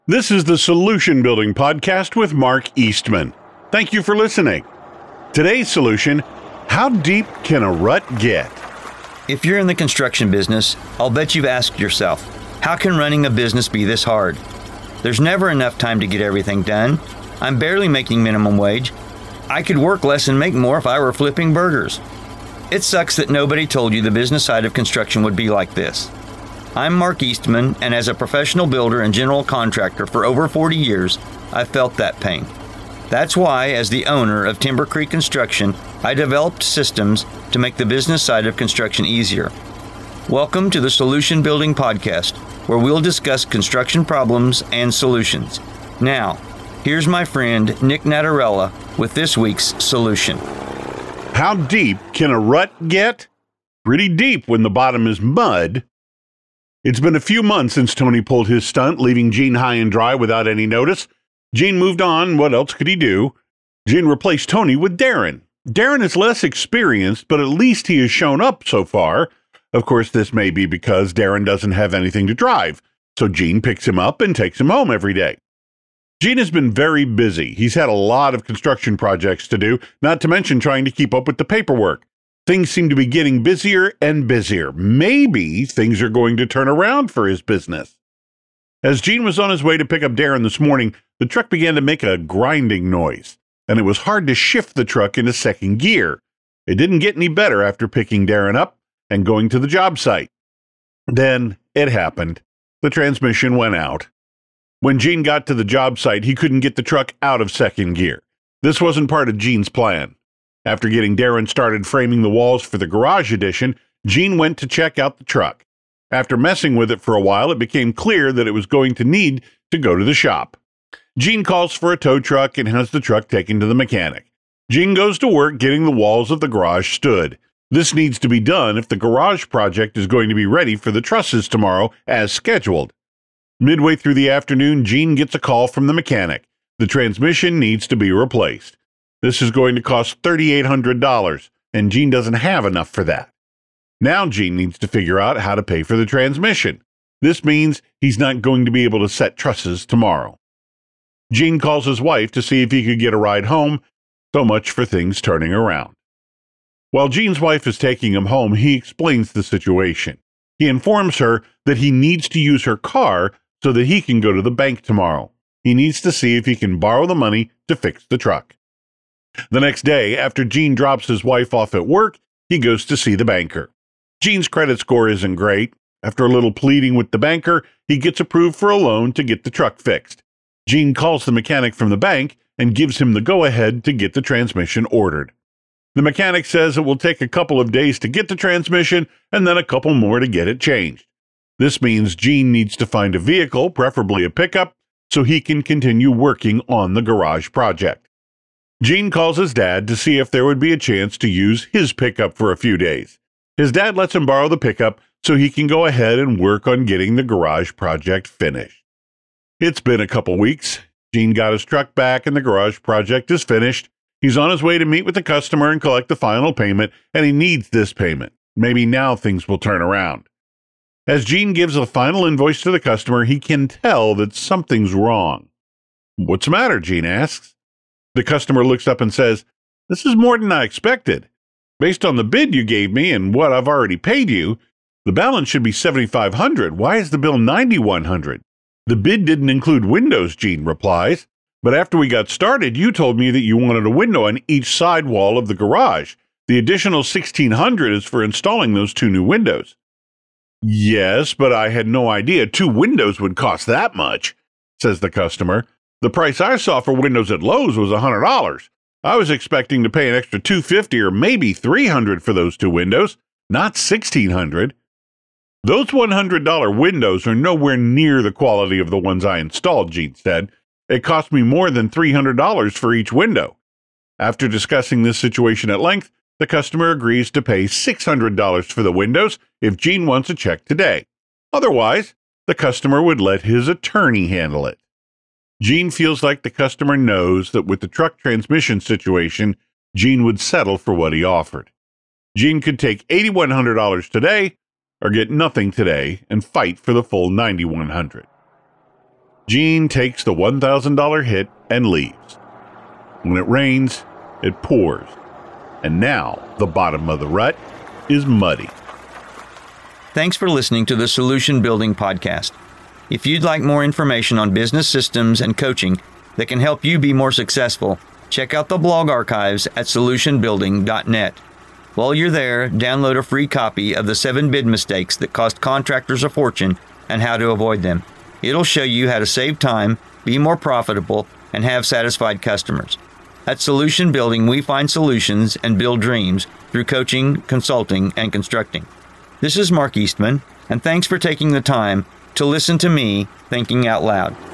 This is the Solution Building Podcast with Mark Eastman. Thank you for listening. Today's solution: how deep can a rut get? If you're in the construction business, I'll bet you've asked yourself, how can running a business be this hard? There's never enough time to get everything done. I'm barely making minimum wage. I could work less and make more if I were flipping burgers. It sucks that nobody told you the business side of construction would be like this. I'm Mark Eastman, and as a professional builder and general contractor for over 40 years, I've felt that pain. That's why, as the owner of Timber Creek Construction, I developed systems to make the business side of construction easier. Welcome to the Solution Building Podcast, where we'll discuss construction problems and solutions. Now, here's my friend Nick Natarella with this week's solution. How deep can a rut get? Pretty deep when the bottom is mud. It's been a few months since Tony pulled his stunt, leaving Gene high and dry without any notice. Gene moved on. What else could he do? Gene replaced Tony with Darren. Darren is less experienced, but at least he has shown up so far. Of course, this may be because Darren doesn't have anything to drive, so Gene picks him up and takes him home every day. Gene has been very busy. He's had a lot of construction projects to do, not to mention trying to keep up with the paperwork. Things seem to be getting busier and busier. Maybe things are going to turn around for his business. As Gene was on his way to pick up Darren this morning, the truck began to make a grinding noise, and it was hard to shift the truck into second gear. It didn't get any better after picking Darren up and going to the job site. Then it happened. The transmission went out. When Gene got to the job site, he couldn't get the truck out of second gear. This wasn't part of Gene's plan. After getting Darren started framing the walls for the garage addition, Gene went to check out the truck. After messing with it for a while, it became clear that it was going to need to go to the shop. Gene calls for a tow truck and has the truck taken to the mechanic. Gene goes to work getting the walls of the garage stood. This needs to be done if the garage project is going to be ready for the trusses tomorrow as scheduled. Midway through the afternoon, Gene gets a call from the mechanic. The transmission needs to be replaced. This is going to cost $3,800, and Gene doesn't have enough for that. Now Gene needs to figure out how to pay for the transmission. This means he's not going to be able to set trusses tomorrow. Gene calls his wife to see if he could get a ride home. So much for things turning around. While Gene's wife is taking him home, he explains the situation. He informs her that he needs to use her car so that he can go to the bank tomorrow. He needs to see if he can borrow the money to fix the truck. The next day, after Gene drops his wife off at work, he goes to see the banker. Gene's credit score isn't great. After a little pleading with the banker, he gets approved for a loan to get the truck fixed. Gene calls the mechanic from the bank and gives him the go-ahead to get the transmission ordered. The mechanic says it will take a couple of days to get the transmission and then a couple more to get it changed. This means Gene needs to find a vehicle, preferably a pickup, so he can continue working on the garage project. Gene calls his dad to see if there would be a chance to use his pickup for a few days. His dad lets him borrow the pickup so he can go ahead and work on getting the garage project finished. It's been a couple weeks. Gene got his truck back and the garage project is finished. He's on his way to meet with the customer and collect the final payment, and he needs this payment. Maybe now things will turn around. As Gene gives the final invoice to the customer, he can tell that something's wrong. "What's the matter?" Gene asks. The customer looks up and says, "This is more than I expected. Based on the bid you gave me and what I've already paid you, the balance should be $7,500. Why is the bill $9,100? "The bid didn't include windows," Gene replies. "But after we got started, you told me that you wanted a window on each side wall of the garage. The additional $1,600 is for installing those 2 new windows." "Yes, but I had no idea 2 windows would cost that much," says the customer. "The price I saw for windows at Lowe's was $100. I was expecting to pay an extra $250 or maybe $300 for those 2 windows, not $1,600. "Those $100 windows are nowhere near the quality of the ones I installed," Gene said. "It cost me more than $300 for each window." After discussing this situation at length, the customer agrees to pay $600 for the windows if Gene wants a check today. Otherwise, the customer would let his attorney handle it. Gene feels like the customer knows that with the truck transmission situation, Gene would settle for what he offered. Gene could take $8,100 today or get nothing today and fight for the full $9,100. Gene takes the $1,000 hit and leaves. When it rains, it pours. And now the bottom of the rut is muddy. Thanks for listening to the Solution Building Podcast. If you'd like more information on business systems and coaching that can help you be more successful, check out the blog archives at solutionbuilding.net. While you're there, download a free copy of the 7 bid mistakes that cost contractors a fortune and how to avoid them. It'll show you how to save time, be more profitable, and have satisfied customers. At Solution Building, we find solutions and build dreams through coaching, consulting, and constructing. This is Mark Eastman, and thanks for taking the time to listen to me thinking out loud.